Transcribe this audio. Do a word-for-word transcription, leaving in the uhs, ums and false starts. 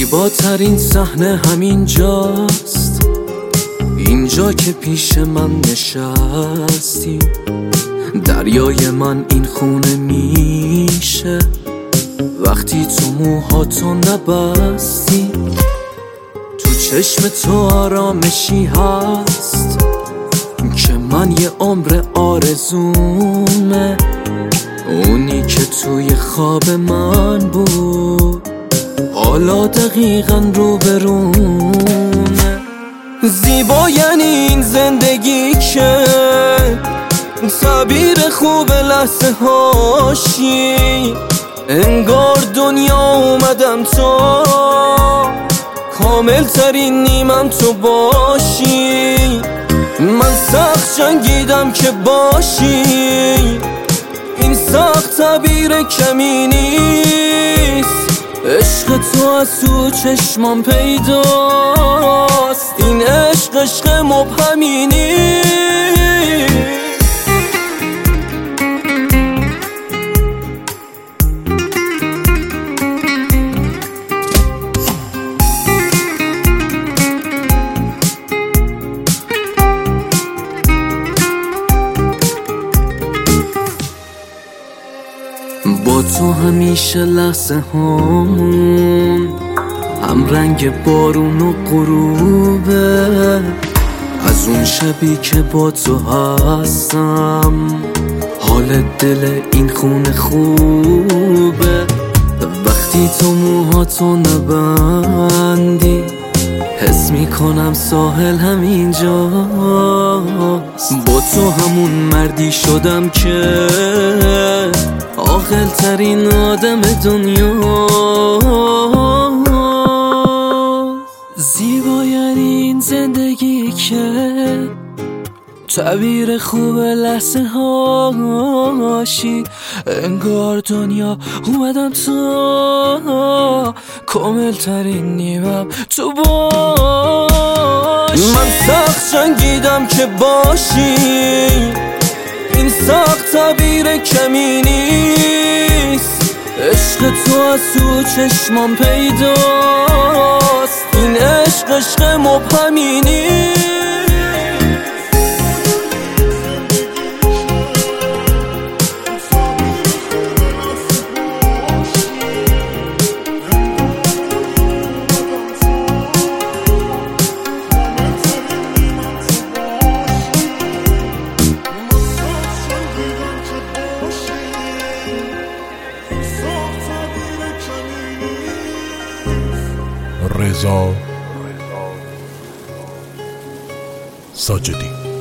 زیباترین صحنه همین جاست، اینجا که پیش من نشستی. دریای من این خونه میشه وقتی تو موهاتو نبستی. تو چشم تو آرامشی هست که من یه عمر آرزومه، اونی که توی خواب من بود حالا دقیقاً رو برونه. زیبا یعنی این زندگی که تعبیر خوب لحظه هاشی، انگار دنیا اومدم تو کامل ترین نیمم تو باشی. من سخت جنگیدم که باشی، این سخت تعبیر کمی نیست. عشق تو از تو چشمام پیداست، این عشق عشق مبهمی نیست. با تو همیشه لحظه هامون هم رنگ بارون و غروبه. از اون شبی که با تو هستم حال دل این خونه خوبه. وقتی تو موهاتو نبندی حس میکنم ساحل همینجاست. با تو همون مردی شدم که عاقل ترین آدم دنیا. زیبا یعنی این زندگی که تعبیر خوب لحظه هاشی، انگار دنیا اومدم تو کامل ترین نیمم تو باشی. من سخت جنگیدم که باشی، این سخت تعبیر کمی نیست. عشق تو از تو چشمام پیداست، این عشق عشق مبهمی نیست. رضا ساجدی.